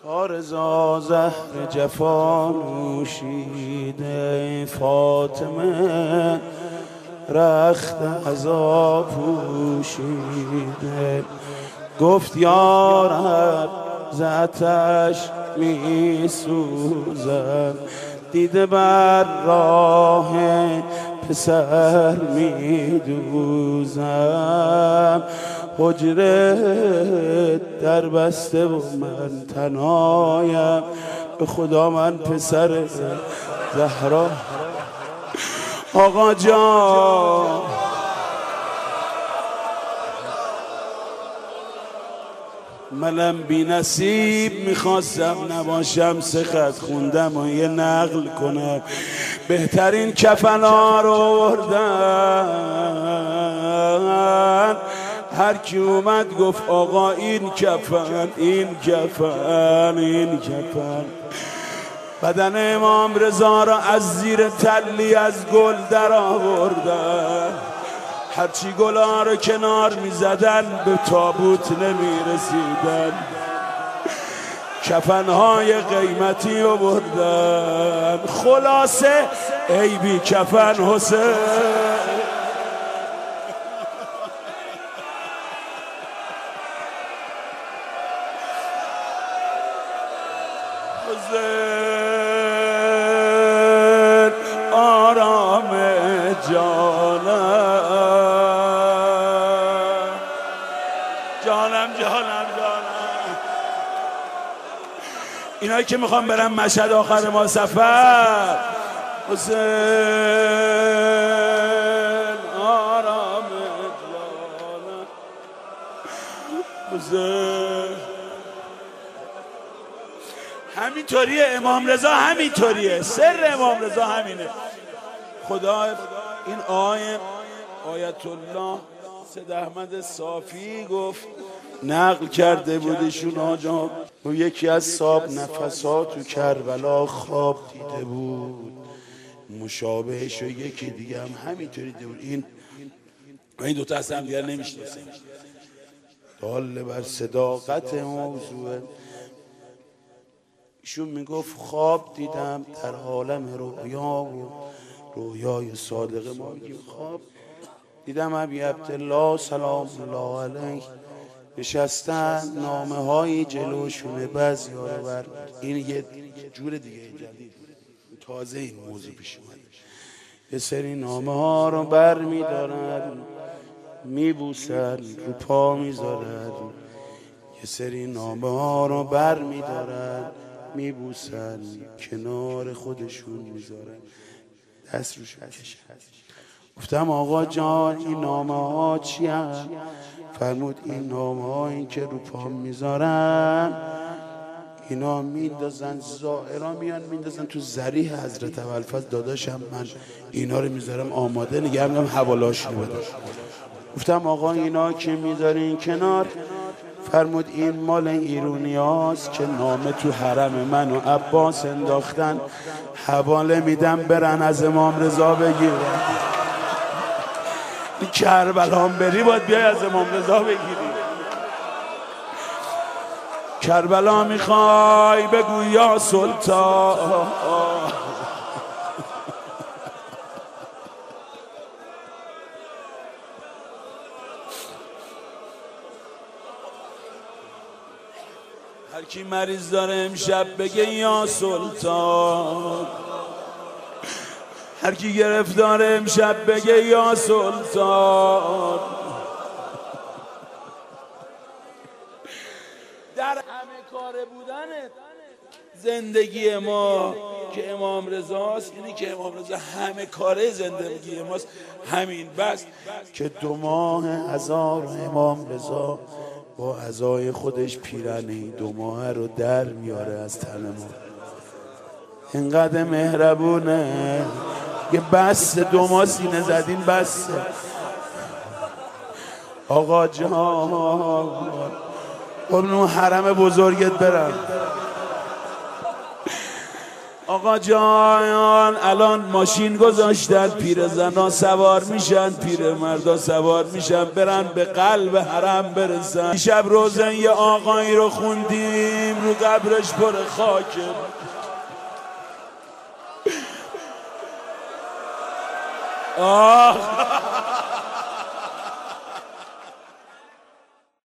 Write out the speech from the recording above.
تا رضا زهر جفا نوشیده، فاطمه رخت عزا پوشیده. گفت یا رب ز آتش می سوزم، دیده بر راه پسر می دوزم. حجره در بسته و من تنهایم، به خدا من پسر زهرا. آقا جان منم بی نصیب میخواستم نباشم، سه خط خوندم و یه نقل کنم. بهترین کفنا رو آوردن، هر کی اومد گفت آقا این کفن، این کفن، این کفن. بدن امام رضا را از زیر تلی از گل در آوردن، هرچی گلا رو کنار می زدن به تابوت نمی رسیدن. کفنهای قیمتی آوردن، خلاصه ای بی کفن حسین. آرام جانم، جانم جانم جانم. اینایی که میخوام برم مشهد آخر ما سفر، حسین آرام جانم، حسین. همینطوریه امام رضا، همینطوریه سر امام رضا همینه. خدا این آیت الله سید احمد صافی گفت، نقل کرده بودشون آجا، و یکی از صاحب نفسات تو کربلا خواب دیده بود، مشابهش و یکی دیگه هم همینطوری دیده بود. این دوتا اصلا هم دیگر نمیشناسن، دال بر صداقت موضوع. ایشون میگفت خواب دیدم در عالم رویا و رویای صادقه ما میگیم خواب دیدم ابی عبدالله سلام الله علیه نشستن، نامه هایی جلوشونه، بعضی ها رو بر. این یه جور دیگه جدید تازه این موضوع پیش اومده. یه سری نامه ها رو بر میدارن میبوسن رو پا میذارن، یه سری نامه ها رو بر میدارن میبوسن کنار خودشون میذارن، دست روش میکشن. گفتم آقا جان این نامه ها چی هم؟ فرمود این نامه ها این که رو پا میذارن، اینا میندازن زائرا میان میندازن تو ذریح حضرت ابوالفضل داداشم، من اینا رو میذارم آماده نگه میدم حواله‌اشون بدم. گفتم آقا اینا که میذارین کنار، فرمود این مال ایرونی هاست که نامه تو حرم من و عباس انداختن، حواله میدم برن از امام رضا بگیرن. این کربلا بری باید بیای از امام رضا بگیری. کربلا میخوای بگو یا سلطان، هر کی مریض داره امشب بگه یا سلطان، هر کی گرفتار امشب بگه یا سلطان. در همه کاره بودن زندگی ما که امام رضاست، اینی که امام رضا همه کاره زندگی ماست، همین بس که 2 ماه هزار امام رضا با عزای خودش پیرنه 2 ماه رو در میاره از تن ما. اینقدر مهربونه یه بس 2 ماه سینه زدین بس. آقا جان قبل اون حرم بزرگت برم، آقا جان الان ماشین گذاشتن، پیرزنا سوار میشن، پیرمردا سوار میشن، برن به قلب حرم برسن. شب روزن یه آقایی رو خوندیم رو قبرش پر خاکه. آه